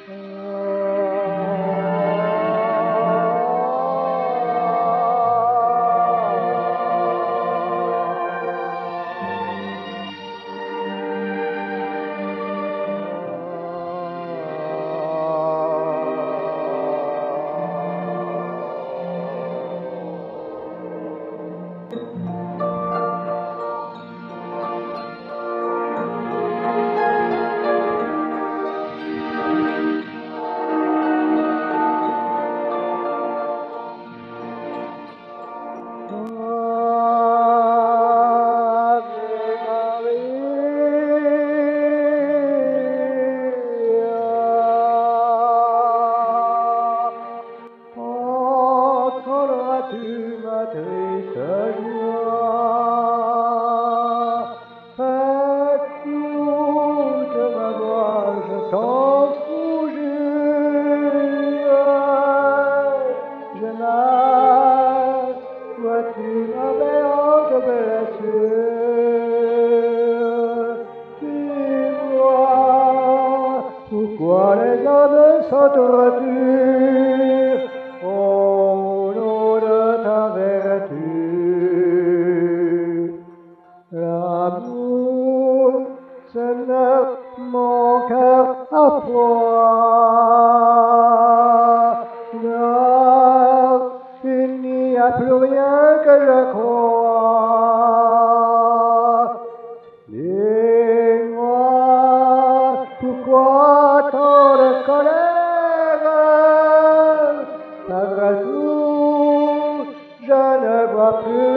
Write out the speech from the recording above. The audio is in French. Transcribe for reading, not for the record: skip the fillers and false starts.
Pourquoi les hommes s'entretuent au nom de ta vertu? L'amour, c'est mon cœur à froid. Non, il n'y a plus rien que je crois. Dis-moi, pourquoi tant de colère? Après tout, je ne vois plus